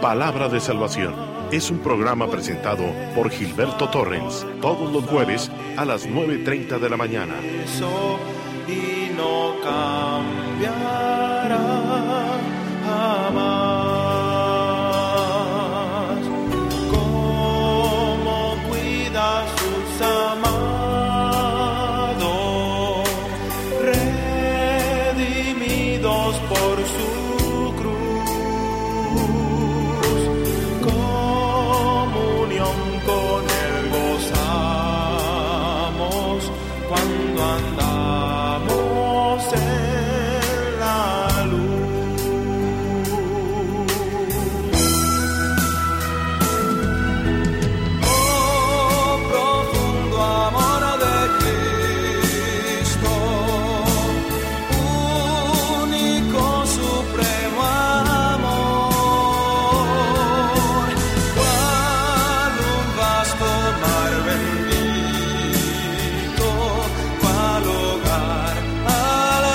Palabra de Salvación es un programa presentado por Gilberto Torrens todos los jueves a las 9:30 de la mañana. Y no cambiará jamás. Como cuida a sus amados, redimidos por su cruz, comunión con él gozamos cuando andamos en la luz. Oh, profundo amor de Cristo, único, supremo amor, cual un vasto mar bendito, cual hogar al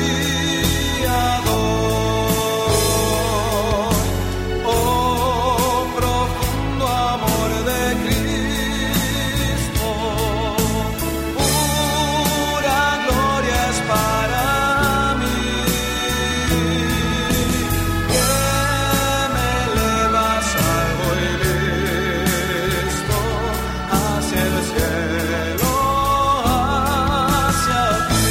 aviador. Oh, profundo amor de Cristo, pura gloria es para mí, que me eleva salvo y listo hacia el cielo, hacia ti.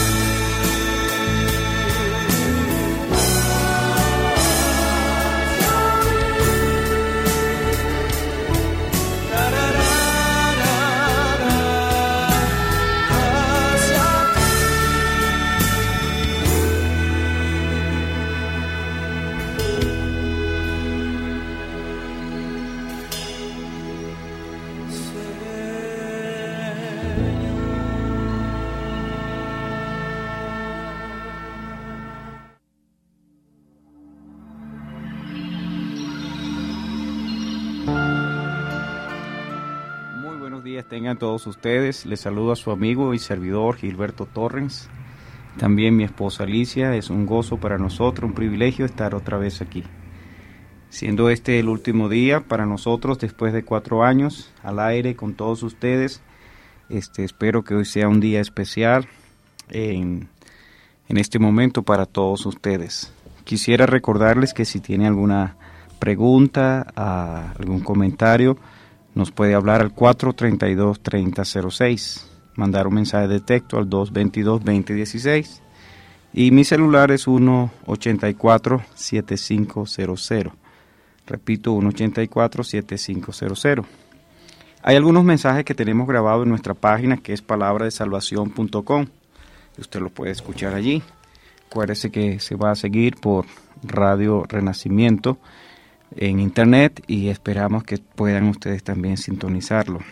Muy buenos días tengan todos ustedes. Les saludo a su amigo y servidor Gilberto Torrens. También mi esposa Alicia. Es un gozo para nosotros, un privilegio estar otra vez aquí. Siendo este el último día para nosotros después de 4 años al aire con todos ustedes, espero que hoy sea un día especial en este momento para todos ustedes. Quisiera recordarles que si tiene alguna pregunta, algún comentario, nos puede hablar al 432-3006, mandar un mensaje de texto al 222-2016 y mi celular es 1-84-7500. Repito, 1-84-7500. Hay algunos mensajes que tenemos grabados en nuestra página que es palabradesalvación.com. Usted lo puede escuchar allí. Acuérdese que se va a seguir por Radio Renacimiento en internet y esperamos que puedan ustedes también sintonizarlo.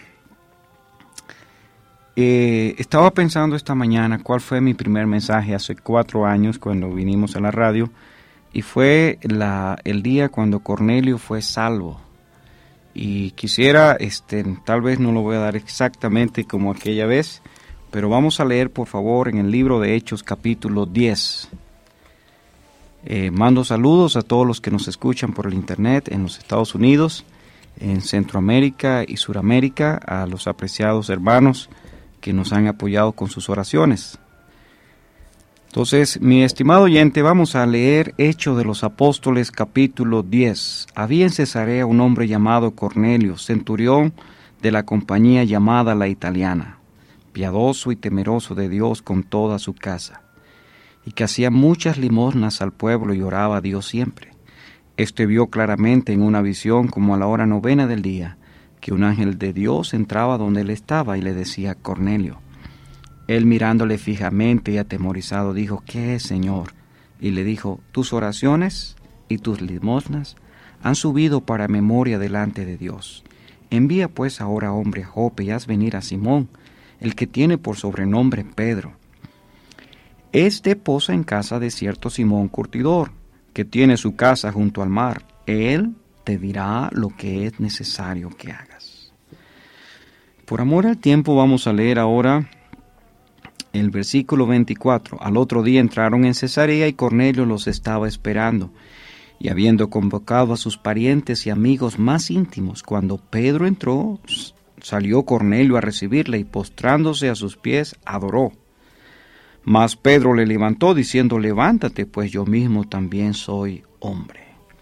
Estaba pensando esta mañana cuál fue mi primer mensaje hace 4 años cuando vinimos a la radio, y fue el día cuando Cornelio fue salvo. Y quisiera, tal vez no lo voy a dar exactamente como aquella vez, pero vamos a leer por favor en el libro de Hechos capítulo 10. Mando saludos a todos los que nos escuchan por el internet en los Estados Unidos, en Centroamérica y Suramérica, a los apreciados hermanos que nos han apoyado con sus oraciones. Entonces, mi estimado oyente, vamos a leer Hechos de los Apóstoles capítulo 10. Había en Cesarea un hombre llamado Cornelio, centurión de la compañía llamada La Italiana, piadoso y temeroso de Dios con toda su casa, y que hacía muchas limosnas al pueblo y oraba a Dios siempre. Este vio claramente en una visión, como a la hora 9 del día, que un ángel de Dios entraba donde él estaba y le decía: Cornelio. Él, mirándole fijamente y atemorizado, dijo: ¿Qué es, Señor? Y le dijo: tus oraciones y tus limosnas han subido para memoria delante de Dios. Envía pues ahora hombre a Jope y haz venir a Simón, el que tiene por sobrenombre Pedro. Este posa en casa de cierto Simón curtidor, que tiene su casa junto al mar. Él te dirá lo que es necesario que hagas. Por amor al tiempo vamos a leer ahora el versículo 24. Al otro día entraron en Cesarea y Cornelio los estaba esperando. Y habiendo convocado a sus parientes y amigos más íntimos, cuando Pedro entró, salió Cornelio a recibirle y postrándose a sus pies, adoró. Mas Pedro le levantó diciendo, levántate, pues yo mismo también soy hombre.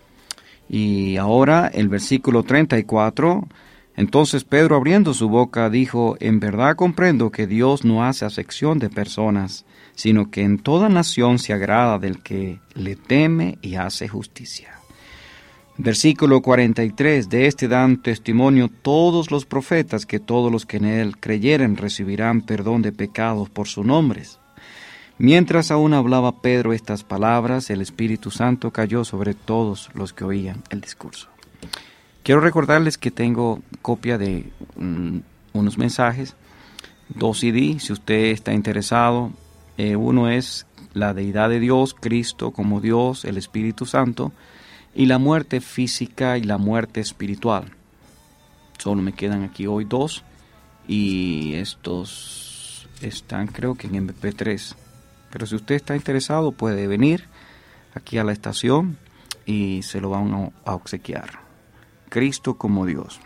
Y ahora el versículo 34, entonces Pedro abriendo su boca dijo, en verdad comprendo que Dios no hace acepción de personas, sino que en toda nación se agrada del que le teme y hace justicia. Versículo 43, de este dan testimonio todos los profetas que todos los que en él creyeren recibirán perdón de pecados por sus nombres. Mientras aún hablaba Pedro estas palabras, el Espíritu Santo cayó sobre todos los que oían el discurso. Quiero recordarles que tengo copia de unos mensajes, 2 CD, si usted está interesado. Uno es la deidad de Dios, Cristo como Dios, el Espíritu Santo, y la muerte física y la muerte espiritual. Solo me quedan aquí hoy 2, y estos están creo que en MP3. Pero si usted está interesado puede venir aquí a la estación y se lo van a obsequiar. Cristo como Dios.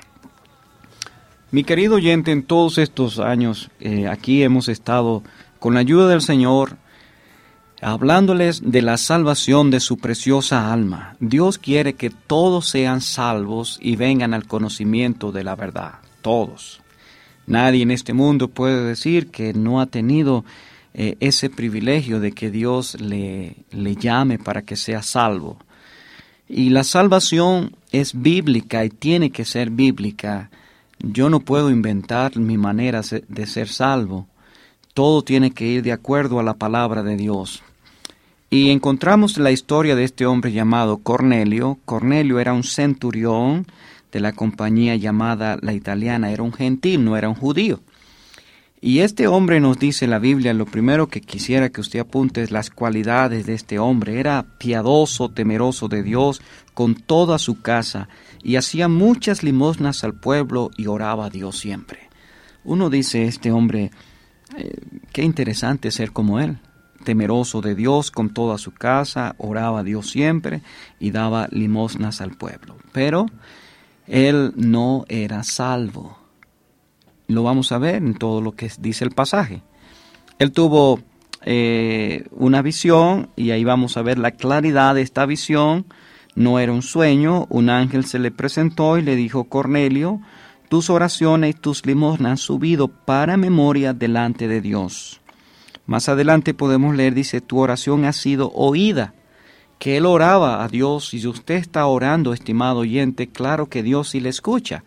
Mi querido oyente, en todos estos años aquí hemos estado con la ayuda del Señor hablándoles de la salvación de su preciosa alma. Dios quiere que todos sean salvos y vengan al conocimiento de la verdad. Todos. Nadie en este mundo puede decir que no ha tenido ese privilegio de que Dios le llame para que sea salvo. Y la salvación es bíblica y tiene que ser bíblica. Yo no puedo inventar mi manera de ser salvo. Todo tiene que ir de acuerdo a la palabra de Dios. Y encontramos la historia de este hombre llamado Cornelio. Cornelio era un centurión de la compañía llamada la italiana. Era un gentil, no era un judío. Y este hombre nos dice la Biblia, lo primero que quisiera que usted apunte es las cualidades de este hombre. Era piadoso, temeroso de Dios con toda su casa y hacía muchas limosnas al pueblo y oraba a Dios siempre. Uno dice, este hombre, qué interesante ser como él. Temeroso de Dios con toda su casa, oraba a Dios siempre y daba limosnas al pueblo. Pero él no era salvo. Lo vamos a ver en todo lo que dice el pasaje. Él tuvo una visión y ahí vamos a ver la claridad de esta visión. No era un sueño, un ángel se le presentó y le dijo, Cornelio, tus oraciones y tus limosnas han subido para memoria delante de Dios. Más adelante podemos leer, dice, tu oración ha sido oída, que él oraba a Dios. Y si usted está orando, estimado oyente, claro que Dios sí le escucha.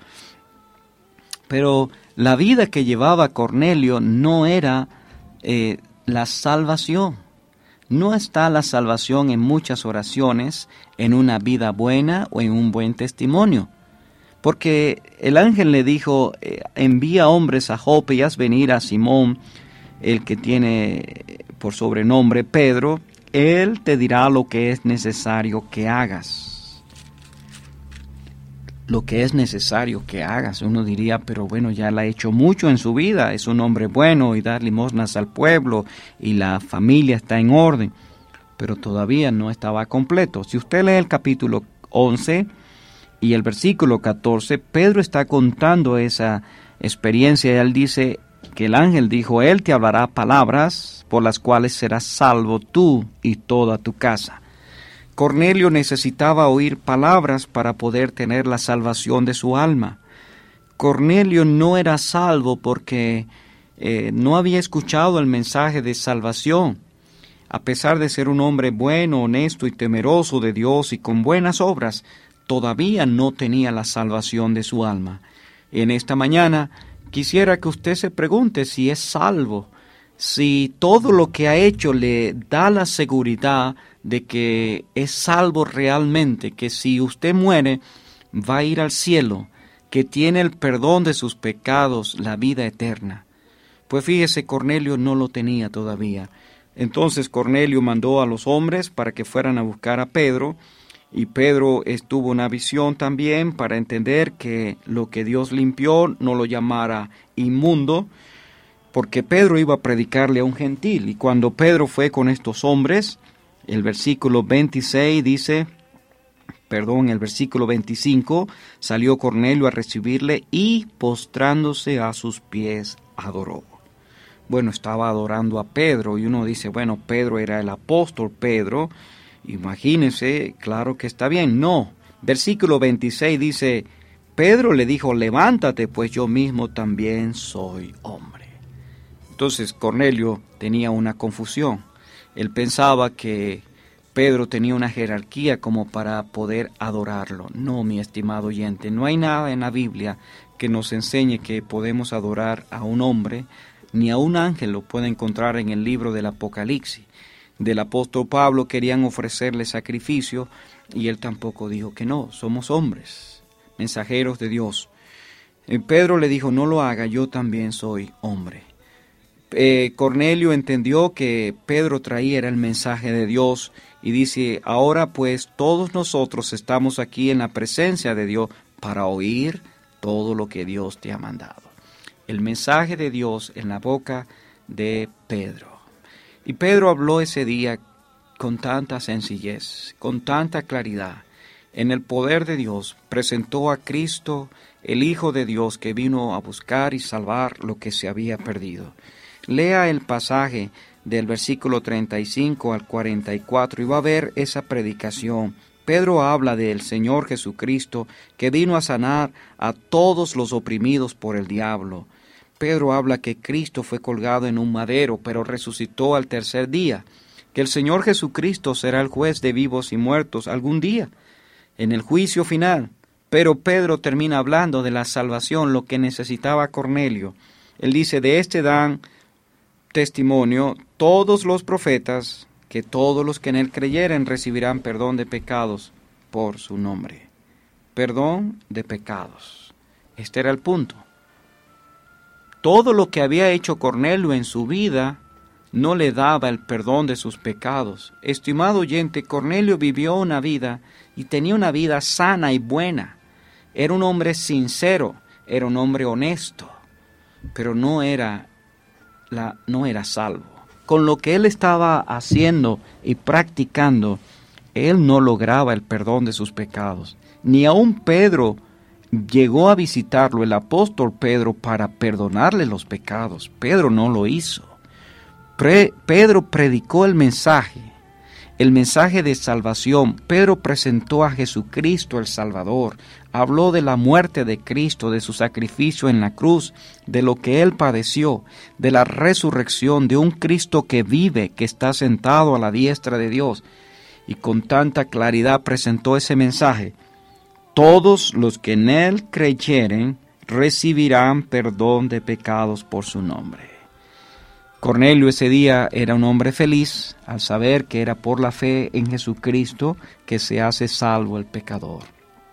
Pero la vida que llevaba Cornelio no era la salvación. No está la salvación en muchas oraciones, en una vida buena o en un buen testimonio. Porque el ángel le dijo, envía hombres a Jope y haz venir a Simón, el que tiene por sobrenombre Pedro, él te dirá lo que es necesario que hagas. Lo que es necesario que hagas. Uno diría, pero bueno, ya la ha hecho mucho en su vida, es un hombre bueno y da limosnas al pueblo y la familia está en orden, pero todavía no estaba completo. Si usted lee el capítulo 11 y el versículo 14, Pedro está contando esa experiencia y él dice que el ángel dijo, él te hablará palabras por las cuales serás salvo tú y toda tu casa. Cornelio necesitaba oír palabras para poder tener la salvación de su alma. Cornelio no era salvo porque no había escuchado el mensaje de salvación. A pesar de ser un hombre bueno, honesto y temeroso de Dios y con buenas obras, todavía no tenía la salvación de su alma. En esta mañana quisiera que usted se pregunte si es salvo, si todo lo que ha hecho le da la seguridad de que es salvo realmente, que si usted muere va a ir al cielo, que tiene el perdón de sus pecados, la vida eterna. Pues fíjese, Cornelio no lo tenía todavía. Entonces Cornelio mandó a los hombres para que fueran a buscar a Pedro, y Pedro tuvo una visión también para entender que lo que Dios limpió no lo llamara inmundo, porque Pedro iba a predicarle a un gentil. Y cuando Pedro fue con estos hombres, el versículo 26 dice, el versículo 25, salió Cornelio a recibirle y postrándose a sus pies adoró. Bueno, estaba adorando a Pedro y uno dice, bueno, Pedro era el apóstol Pedro, imagínense, claro que está bien. No, versículo 26 dice, Pedro le dijo, levántate, pues yo mismo también soy hombre. Entonces Cornelio tenía una confusión. Él pensaba que Pedro tenía una jerarquía como para poder adorarlo. No, mi estimado oyente, no hay nada en la Biblia que nos enseñe que podemos adorar a un hombre, ni a un ángel. Lo puede encontrar en el libro del Apocalipsis. Del apóstol Pablo querían ofrecerle sacrificio y él tampoco dijo que no, somos hombres, mensajeros de Dios. Pedro le dijo, no lo haga, yo también soy hombre. Cornelio entendió que Pedro traía el mensaje de Dios y dice, ahora pues todos nosotros estamos aquí en la presencia de Dios para oír todo lo que Dios te ha mandado. El mensaje de Dios en la boca de Pedro. Y Pedro habló ese día con tanta sencillez, con tanta claridad. En el poder de Dios presentó a Cristo, el Hijo de Dios, que vino a buscar y salvar lo que se había perdido. Lea el pasaje del versículo 35 al 44 y va a ver esa predicación. Pedro habla del Señor Jesucristo que vino a sanar a todos los oprimidos por el diablo. Pedro habla que Cristo fue colgado en un madero, pero resucitó al tercer día, que el Señor Jesucristo será el juez de vivos y muertos algún día, en el juicio final. Pero Pedro termina hablando de la salvación, lo que necesitaba Cornelio. Él dice, de este dan testimonio todos los profetas, que todos los que en él creyeren recibirán perdón de pecados por su nombre. Perdón de pecados. Este era el punto. Todo lo que había hecho Cornelio en su vida no le daba el perdón de sus pecados. Estimado oyente, Cornelio vivió una vida y tenía una vida sana y buena. Era un hombre sincero, era un hombre honesto, pero no era salvo. Con lo que él estaba haciendo y practicando, él no lograba el perdón de sus pecados. Ni aun Pedro llegó a visitarlo, el apóstol Pedro, para perdonarle los pecados. Pedro no lo hizo. Pedro predicó el mensaje de salvación. Pedro presentó a Jesucristo el Salvador. Habló de la muerte de Cristo, de su sacrificio en la cruz, de lo que Él padeció, de la resurrección, de un Cristo que vive, que está sentado a la diestra de Dios. Y con tanta claridad presentó ese mensaje. Todos los que en Él creyeren recibirán perdón de pecados por su nombre. Cornelio ese día era un hombre feliz al saber que era por la fe en Jesucristo que se hace salvo el pecador.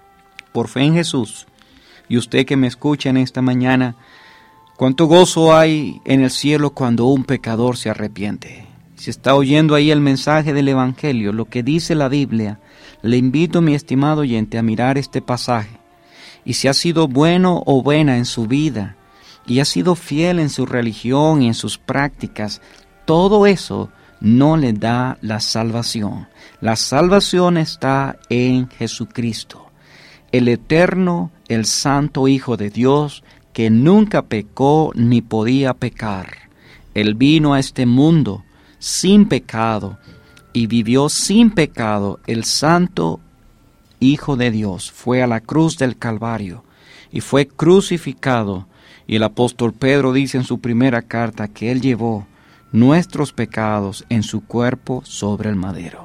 Por fe en Jesús. Y usted que me escucha en esta mañana, cuánto gozo hay en el cielo cuando un pecador se arrepiente. Si está oyendo ahí el mensaje del Evangelio, lo que dice la Biblia, le invito, mi estimado oyente, a mirar este pasaje. Y si ha sido bueno o buena en su vida, y ha sido fiel en su religión y en sus prácticas, todo eso no le da la salvación. La salvación está en Jesucristo, el eterno, el santo Hijo de Dios, que nunca pecó ni podía pecar. Él vino a este mundo sin pecado y vivió sin pecado. El santo Hijo de Dios fue a la cruz del Calvario y fue crucificado. Y el apóstol Pedro dice en su primera carta que Él llevó nuestros pecados en su cuerpo sobre el madero.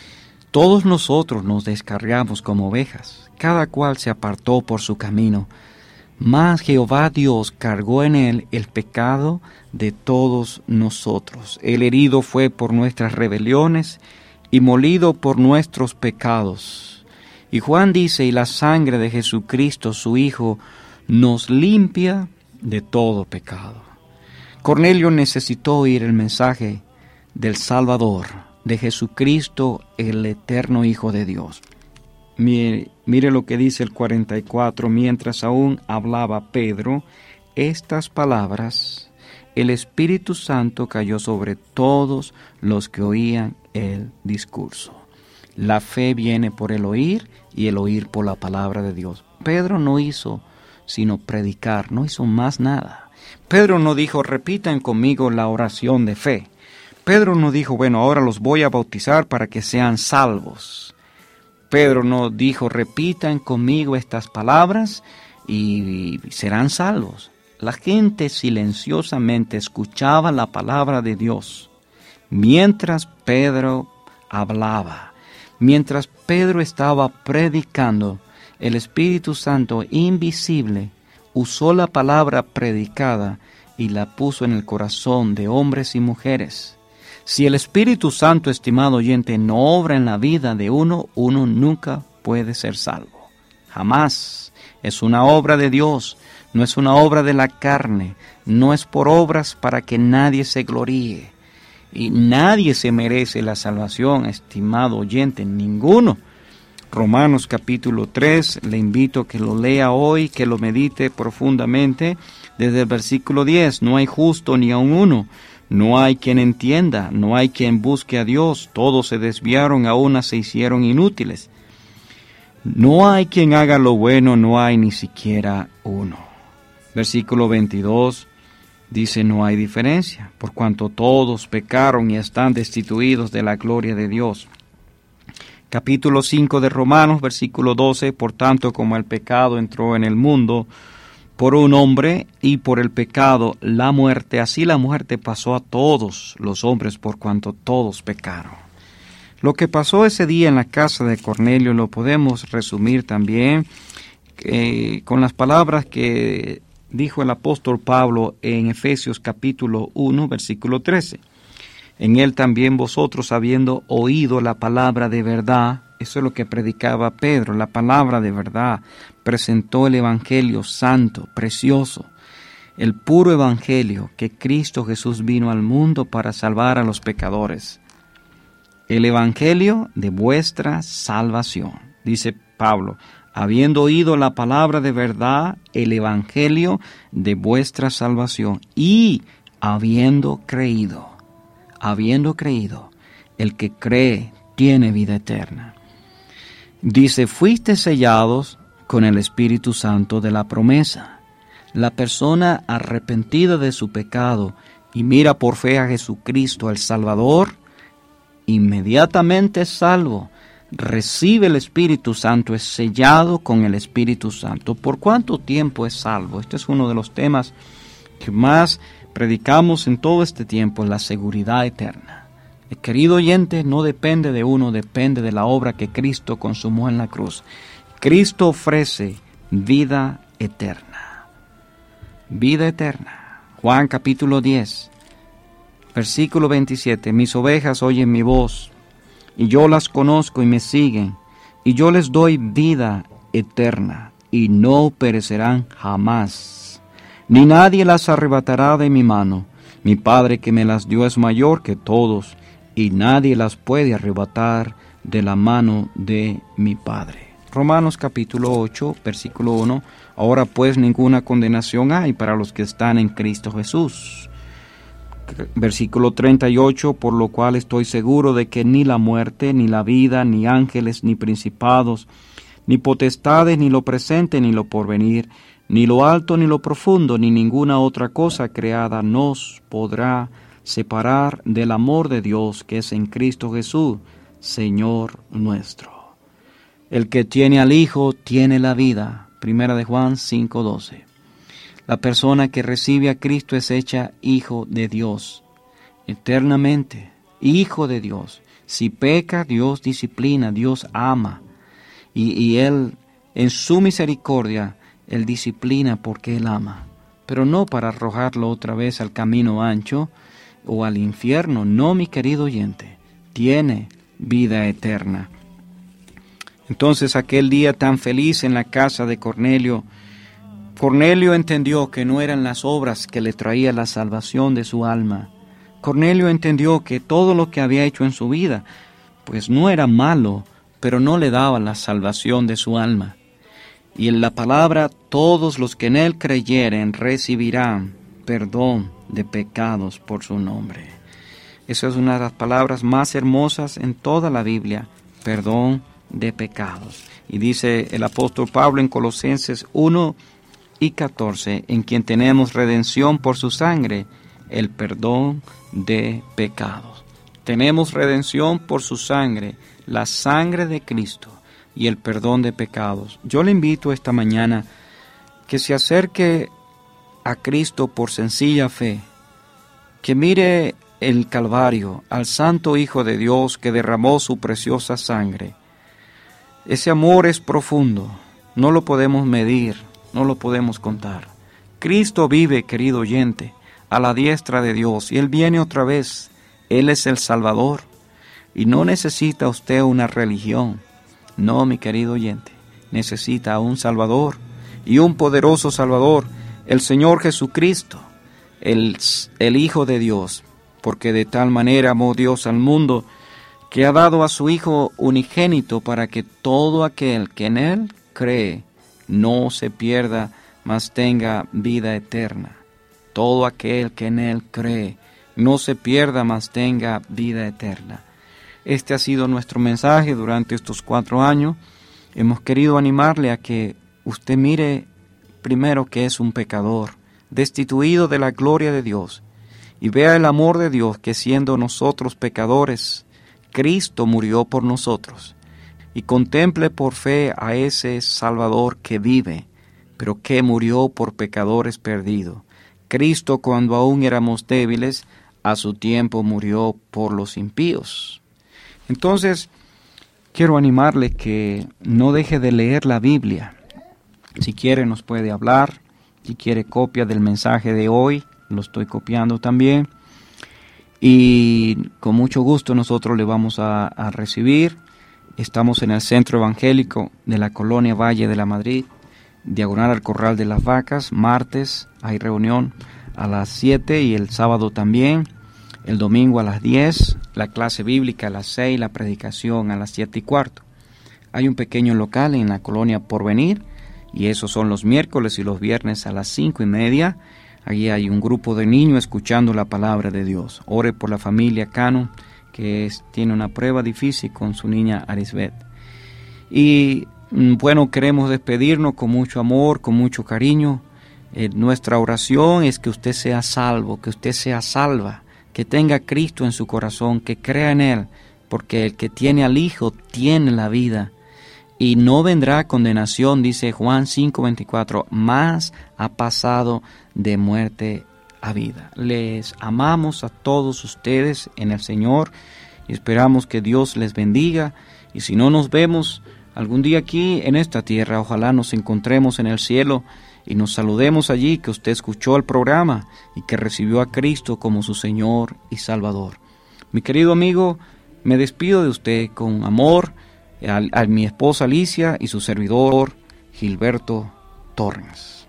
Todos nosotros nos descarriamos como ovejas, cada cual se apartó por su camino, mas Jehová Dios cargó en Él el pecado de todos nosotros. El herido fue por nuestras rebeliones y molido por nuestros pecados. Y Juan dice, y la sangre de Jesucristo, su Hijo, nos limpia de todo pecado. Cornelio necesitó oír el mensaje del Salvador, de Jesucristo, el eterno Hijo de Dios. Mire lo que dice el 44, mientras aún hablaba Pedro estas palabras, el Espíritu Santo cayó sobre todos los que oían el discurso. La fe viene por el oír y el oír por la palabra de Dios. Pedro no hizo sino predicar, no hizo más nada. Pedro no dijo, repitan conmigo la oración de fe. Pedro no dijo, bueno, ahora los voy a bautizar para que sean salvos. Pedro no dijo, repitan conmigo estas palabras y serán salvos. La gente silenciosamente escuchaba la palabra de Dios mientras Pedro hablaba. Mientras Pedro estaba predicando, el Espíritu Santo invisible usó la palabra predicada y la puso en el corazón de hombres y mujeres. Si el Espíritu Santo, estimado oyente, no obra en la vida de uno nunca puede ser salvo. Jamás. Es una obra de Dios, no es una obra de la carne, no es por obras para que nadie se gloríe. Y nadie se merece la salvación, estimado oyente, ninguno. Romanos capítulo 3, le invito a que lo lea hoy, que lo medite profundamente desde el versículo 10. No hay justo ni aun uno, no hay quien entienda, no hay quien busque a Dios, todos se desviaron, a una se hicieron inútiles. No hay quien haga lo bueno, no hay ni siquiera uno. Versículo 22 dice, no hay diferencia, por cuanto todos pecaron y están destituidos de la gloria de Dios. Capítulo 5 de Romanos, versículo 12, por tanto como el pecado entró en el mundo por un hombre y por el pecado la muerte, así la muerte pasó a todos los hombres por cuanto todos pecaron. Lo que pasó ese día en la casa de Cornelio lo podemos resumir también con las palabras que dijo el apóstol Pablo en Efesios capítulo 1, versículo 13. En él también vosotros, habiendo oído la palabra de verdad, eso es lo que predicaba Pedro, la palabra de verdad, presentó el evangelio santo, precioso, el puro evangelio que Cristo Jesús vino al mundo para salvar a los pecadores. El evangelio de vuestra salvación, dice Pablo, habiendo oído la palabra de verdad, el evangelio de vuestra salvación, y habiendo creído, el que cree tiene vida eterna. Dice, fuiste sellados con el Espíritu Santo de la promesa. La persona arrepentida de su pecado y mira por fe a Jesucristo, el Salvador, inmediatamente es salvo. Recibe el Espíritu Santo, es sellado con el Espíritu Santo. ¿Por cuánto tiempo es salvo? Este es uno de los temas que más predicamos en todo este tiempo, la seguridad eterna. El querido oyente, no depende de uno, depende de la obra que Cristo consumó en la cruz. Cristo ofrece vida eterna. Vida eterna. Juan capítulo 10, versículo 27. Mis ovejas oyen mi voz, y yo las conozco y me siguen, y yo les doy vida eterna, y no perecerán jamás, ni nadie las arrebatará de mi mano. Mi Padre que me las dio es mayor que todos, y nadie las puede arrebatar de la mano de mi Padre. Romanos capítulo 8, versículo 1. Ahora pues ninguna condenación hay para los que están en Cristo Jesús. Versículo 38, por lo cual estoy seguro de que ni la muerte, ni la vida, ni ángeles, ni principados, ni potestades, ni lo presente, ni lo porvenir, ni lo alto, ni lo profundo, ni ninguna otra cosa creada nos podrá separar del amor de Dios que es en Cristo Jesús, Señor nuestro. El que tiene al Hijo tiene la vida. Primera de Juan 5:12. La persona que recibe a Cristo es hecha hijo de Dios, eternamente, hijo de Dios. Si peca, Dios disciplina, Dios ama. Y Él, en su misericordia, Él disciplina porque Él ama. Pero no para arrojarlo otra vez al camino ancho o al infierno. No, mi querido oyente, tiene vida eterna. Entonces, aquel día tan feliz en la casa de Cornelio, Cornelio entendió que no eran las obras que le traía la salvación de su alma. Cornelio entendió que todo lo que había hecho en su vida, pues no era malo, pero no le daba la salvación de su alma. Y en la palabra, todos los que en él creyeren recibirán perdón de pecados por su nombre. Esa es una de las palabras más hermosas en toda la Biblia. perdón de pecados. Y dice el apóstol Pablo en Colosenses 1:14, en quien tenemos redención por su sangre, el perdón de pecados. Tenemos redención por su sangre, la sangre de Cristo y el perdón de pecados. Yo le invito esta mañana que se acerque a Cristo por sencilla fe, que mire el Calvario, al Santo Hijo de Dios que derramó su preciosa sangre. Ese amor es profundo, no lo podemos medir, no lo podemos contar. Cristo vive, querido oyente, a la diestra de Dios, y Él viene otra vez. Él es el Salvador, y no necesita usted una religión. No, mi querido oyente, necesita un Salvador, y un poderoso Salvador, el Señor Jesucristo, el Hijo de Dios, porque de tal manera amó Dios al mundo, que ha dado a su Hijo unigénito para que todo aquel que en Él cree no se pierda, mas tenga vida eterna. Todo aquel que en Él cree no se pierda, mas tenga vida eterna. Este ha sido nuestro mensaje durante estos 4 años. Hemos querido animarle a que usted mire primero que es un pecador, destituido de la gloria de Dios, y vea el amor de Dios, que siendo nosotros pecadores, Cristo murió por nosotros, y contemple por fe a ese Salvador que vive, pero que murió por pecadores perdidos. Cristo, cuando aún éramos débiles, a su tiempo murió por los impíos. Entonces, quiero animarle que no deje de leer la Biblia. Si quiere nos puede hablar, si quiere copia del mensaje de hoy, lo estoy copiando también. Y con mucho gusto nosotros le vamos a recibir. Estamos en el Centro Evangélico de la Colonia Valle de la Madrid, diagonal al Corral de las Vacas. Martes hay reunión a las 7 y el sábado también. El domingo a las 10, la clase bíblica a las 6, la predicación a las 7:15. Hay un pequeño local en la Colonia Porvenir, y esos son los miércoles y los viernes a las 5:30. Allí hay un grupo de niños escuchando la palabra de Dios. Ore por la familia Cano, que tiene una prueba difícil con su niña Arisbet. Y bueno, queremos despedirnos con mucho amor, con mucho cariño. Nuestra oración es que usted sea salvo, que usted sea salva, que tenga a Cristo en su corazón, que crea en Él, porque el que tiene al Hijo tiene la vida. Y no vendrá condenación, dice Juan 5:24, más ha pasado de muerte a vida. Les amamos a todos ustedes en el Señor y esperamos que Dios les bendiga. Y si no nos vemos algún día aquí en esta tierra, ojalá nos encontremos en el cielo y nos saludemos allí, que usted escuchó el programa y que recibió a Cristo como su Señor y Salvador. Mi querido amigo, me despido de usted con amor, a mi esposa Alicia y su servidor Gilberto Torres.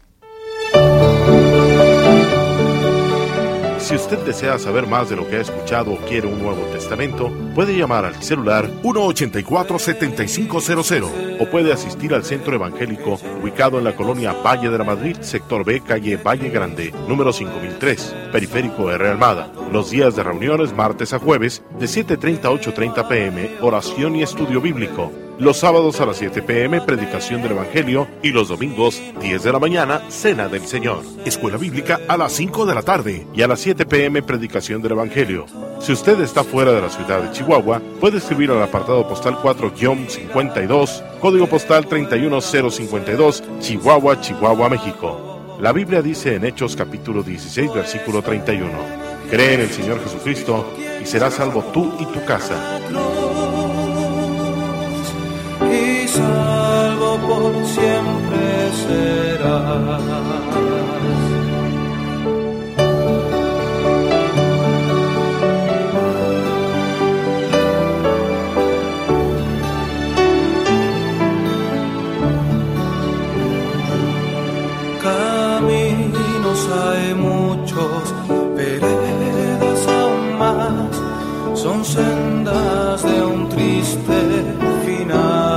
Si usted desea saber más de lo que ha escuchado o quiere un Nuevo Testamento, puede llamar al celular 1-84-7500 o puede asistir al Centro Evangélico ubicado en la Colonia Valle de la Madrid, sector B, calle Valle Grande, número 5003, Periférico R. Almada. Los días de reuniones martes a jueves de 7:30 a 8:30 p.m., oración y estudio bíblico. Los sábados a las 7 p.m., predicación del Evangelio, y los domingos, 10 de la mañana, cena del Señor. Escuela bíblica a las 5 de la tarde y a las 7 p.m., predicación del Evangelio. Si usted está fuera de la ciudad de Chihuahua, puede escribir al apartado postal 4-52, código postal 31052, Chihuahua, Chihuahua, México. La Biblia dice en Hechos capítulo 16, versículo 31, cree en el Señor Jesucristo y serás salvo tú y tu casa. Y salvo por siempre serás. Caminos hay muchos, veredas aún más, son sendas de un triste final.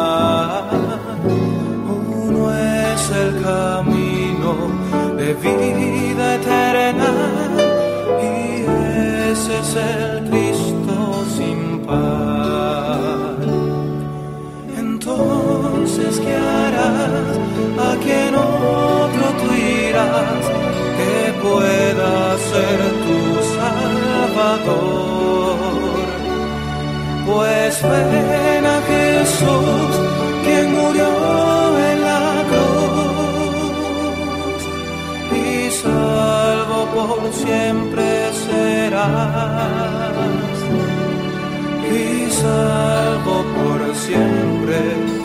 Uno es el camino de vida eterna y ese es el Cristo sin par. tienes fe en a Jesús, quien murió en la cruz, y salvo por siempre serás, y salvo por siempre